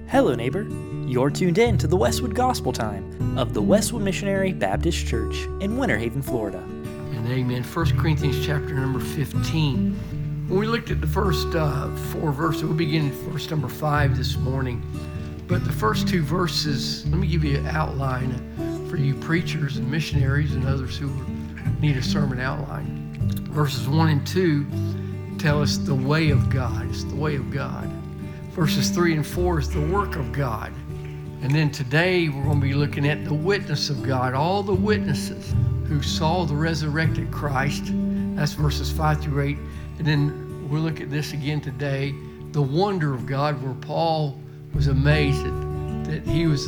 Hello, neighbor. You're tuned in to the Westwood Gospel Time of the Westwood Missionary Baptist Church in Winter Haven, Florida. And amen. 1 Corinthians chapter number 15. When we looked at the first 4 verses, we'll begin in verse number 5 this morning. But the first 2 verses, let me give you an outline for you preachers and missionaries and others who need a sermon outline. Verses 1 and 2 tell us the way of God. It's the way of God. Verses 3 and 4 is the work of God. And then today we're going to be looking at the witness of God, all the witnesses who saw the resurrected Christ. That's verses 5 through 8. And then we'll look at this again today, the wonder of God, where Paul was amazed that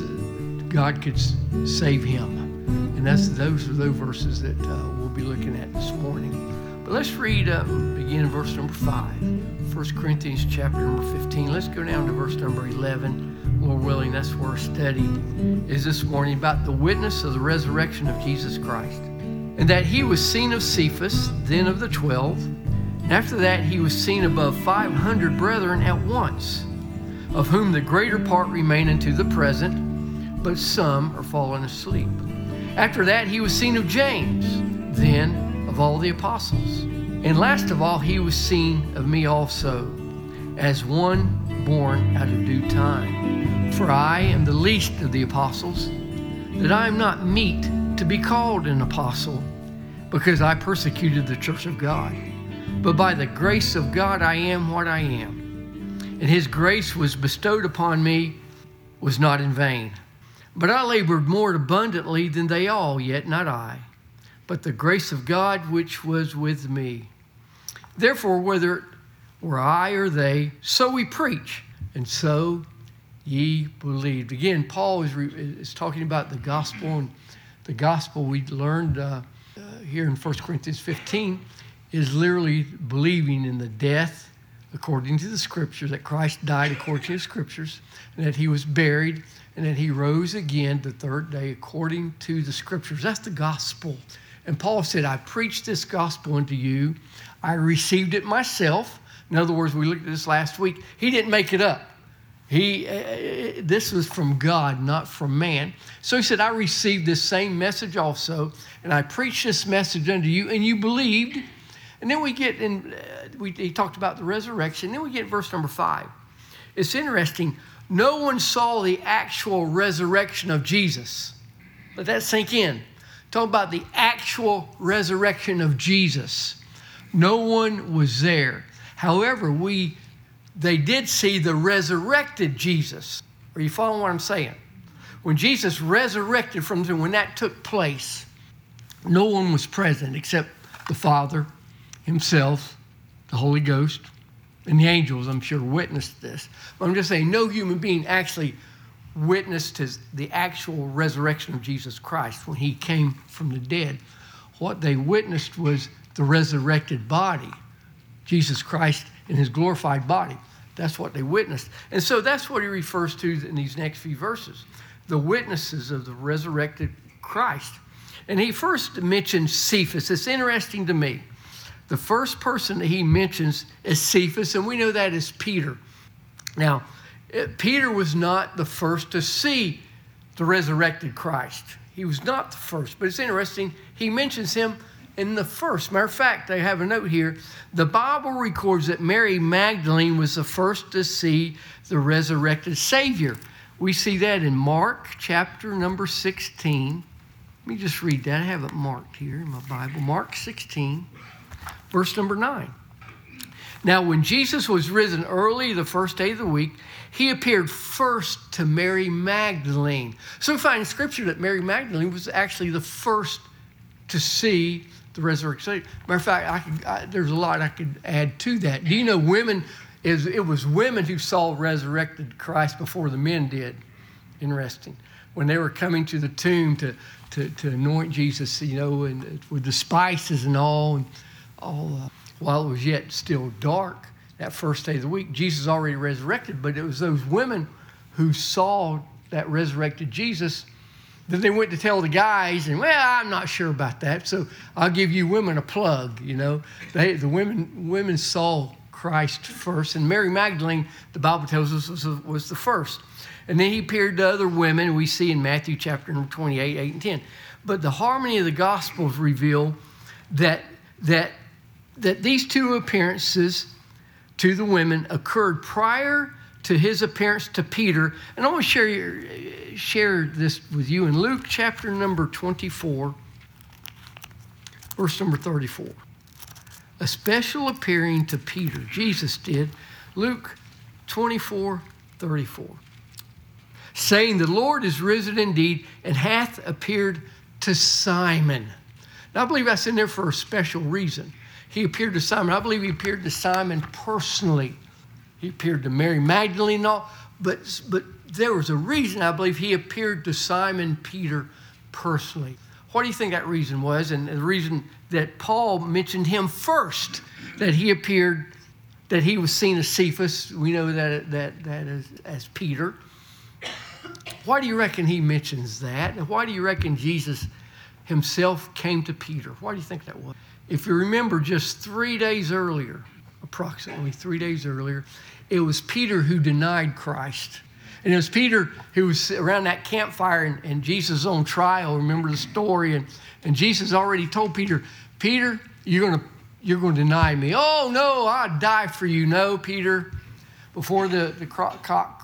God could save him. And those are those verses that we'll be looking at this morning. But let's read, begin in verse number 5, 1 Corinthians chapter number 15. Let's go down to verse number 11. Lord willing, that's where our study is this morning, about the witness of the resurrection of Jesus Christ. And that he was seen of Cephas, then of the 12. And after that he was seen above 500 brethren at once, of whom the greater part remain unto the present, but some are fallen asleep. After that he was seen of James, then of all the apostles. And last of all he was seen of me also, as one born out of due time. For I am the least of the apostles, that I am not meet to be called an apostle, because I persecuted the church of God. But by the grace of God I am what I am. And his grace was bestowed upon me, was not in vain. But I labored more abundantly than they all, yet not I, but the grace of God which was with me. Therefore, whether it were I or they, so we preach, and so ye believed. Again, Paul is talking about the gospel, and the gospel we learned here in 1 Corinthians 15 is literally believing in the death according to the scriptures, that Christ died according to the scriptures, and that he was buried, and that he rose again the third day according to the scriptures. That's the gospel. And Paul said, I preached this gospel unto you. I received it myself. In other words, we looked at this last week. He didn't make it up. This was from God, not from man. So he said, I received this same message also, and I preached this message unto you, and you believed. And then we get in, he talked about the resurrection. Then we get verse number 5. It's interesting. No one saw the actual resurrection of Jesus. Let that sink in. Talk about the actual resurrection of Jesus. No one was there. However, they did see the resurrected Jesus. Are you following what I'm saying? When Jesus resurrected from the, when that took place, no one was present except the Father, himself, the Holy Ghost, and the angels, I'm sure, witnessed this. But I'm just saying, no human being actually witnessed the actual resurrection of Jesus Christ when he came from the dead. What they witnessed was the resurrected body, Jesus Christ in his glorified body. That's what they witnessed. And so that's what he refers to in these next few verses, the witnesses of the resurrected Christ. And he first mentions Cephas. It's interesting to me. The first person that he mentions is Cephas, and we know that is Peter. Now, Peter was not the first to see the resurrected Christ. He was not the first, but it's interesting. He mentions him in the first. Matter of fact, I have a note here. The Bible records that Mary Magdalene was the first to see the resurrected Savior. We see that in Mark chapter number 16. Let me just read that. I have it marked here in my Bible. Mark 16, verse number 9. Now, when Jesus was risen early the first day of the week, he appeared first to Mary Magdalene. So we find in Scripture that Mary Magdalene was actually the first to see the resurrection. Matter of fact, there's a lot I could add to that. Do you know it was women who saw resurrected Christ before the men did? Interesting. When they were coming to the tomb to anoint Jesus, and with the spices and all while it was yet still dark, that first day of the week, Jesus already resurrected, but it was those women who saw that resurrected Jesus that they went to tell the guys, and I'm not sure about that, so I'll give you women a plug, The women saw Christ first. And Mary Magdalene, the Bible tells us, was the first. And then he appeared to other women, we see in Matthew chapter 28, 8 and 10. But the harmony of the Gospels reveal that these two appearances to the women occurred prior to his appearance to Peter. And I want to share this with you in Luke chapter number 24, verse number 34. A special appearing to Peter, Jesus did, Luke 24, 34. Saying, the Lord is risen indeed and hath appeared to Simon. Now, I believe that's in there for a special reason. He appeared to Simon. I believe he appeared to Simon personally. He appeared to Mary Magdalene and all, but there was a reason I believe he appeared to Simon Peter personally. What do you think that reason was? And the reason that Paul mentioned him first, that he appeared, that he was seen as Cephas. We know that as Peter. Why do you reckon he mentions that? And why do you reckon Jesus himself came to Peter? Why do you think that was? If you remember, just 3 days earlier, approximately 3 days earlier, it was Peter who denied Christ. And it was Peter who was around that campfire and Jesus on trial. Remember the story? And Jesus already told Peter, Peter, you're going to deny me. Oh, no, I'd die for you. No, Peter, before the cock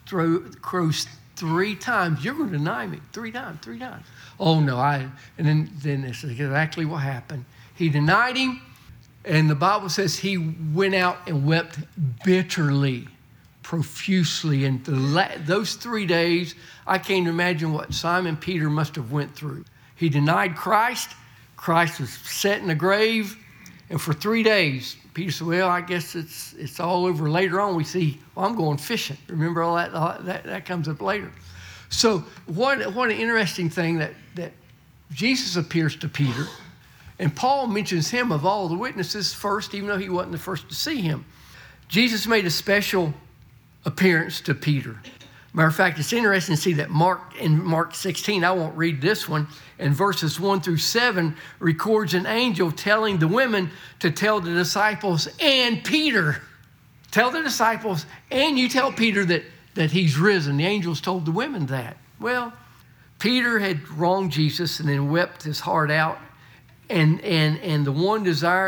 crows 3 times, you're going to deny me 3 times. Oh, no, and then this is exactly what happened. He denied him, and the Bible says he went out and wept bitterly, profusely. And those 3 days, I can't imagine what Simon Peter must have went through. He denied Christ. Christ was set in the grave. And for 3 days, Peter said, well, I guess it's all over. Later on, we see, well, I'm going fishing. Remember all that comes up later. So what an interesting thing that Jesus appears to Peter. And Paul mentions him of all the witnesses first, even though he wasn't the first to see him. Jesus made a special appearance to Peter. Matter of fact, it's interesting to see that in Mark 16, I won't read this one, and verses 1 through 7 records an angel telling the women to tell the disciples and Peter. Tell the disciples, and you tell Peter that he's risen. The angels told the women that. Well, Peter had wronged Jesus and then wept his heart out. And the one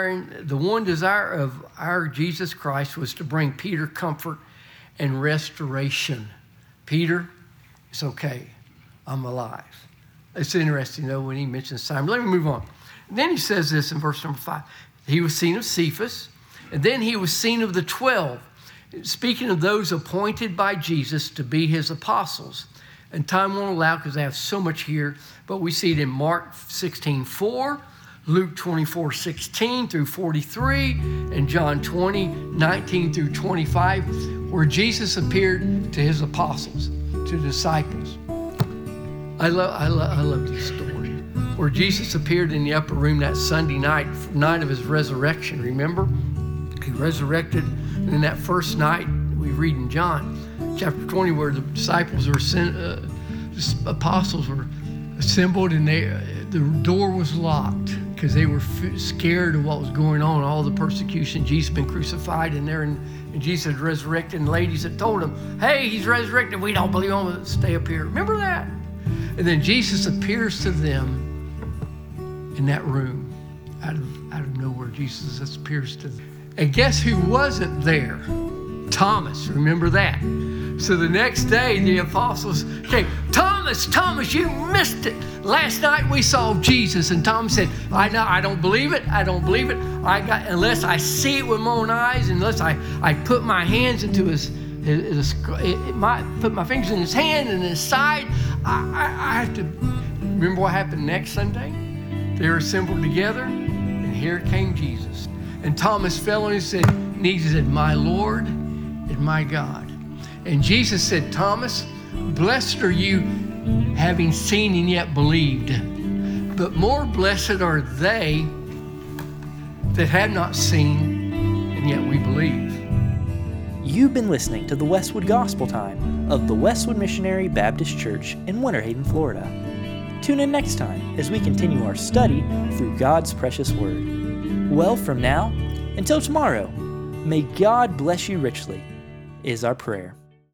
desire of our Jesus Christ was to bring Peter comfort and restoration. Peter, it's okay. I'm alive. It's interesting, though, when he mentions Simon. Let me move on. And then he says this in verse number 5. He was seen of Cephas, and then he was seen of the 12, speaking of those appointed by Jesus to be his apostles. And time won't allow because I have so much here, but we see it in Mark 16:4, Luke 24:16 through 43, and John 20:19 through 25, where Jesus appeared to his apostles, to disciples. I love this story, where Jesus appeared in the upper room that Sunday night of his resurrection. Remember? He resurrected, and in that first night, we read in John chapter 20, where the disciples the apostles were assembled, and the door was locked because they were scared of what was going on, all the persecution. Jesus had been crucified, and Jesus had resurrected, and ladies had told him, hey, he's resurrected. We don't believe him. Stay up here. Remember that? And then Jesus appears to them in that room. Out of nowhere, Jesus appears to them. And guess who wasn't there? Thomas. Remember that? So the next day, the apostles came. Thomas, you missed it. Last night we saw Jesus, and Thomas said, I don't believe it. Unless I see it with my own eyes, unless I put my hands into put my fingers in his hand and his side. I have to remember what happened next Sunday. They were assembled together, and here came Jesus. And Thomas fell on his knees and said, my Lord and my God. And Jesus said, Thomas, blessed are you having seen and yet believed. But more blessed are they that have not seen and yet we believe. You've been listening to the Westwood Gospel Time of the Westwood Missionary Baptist Church in Winter Haven, Florida. Tune in next time as we continue our study through God's precious Word. Well, from now until tomorrow, May God bless you richly, is our prayer.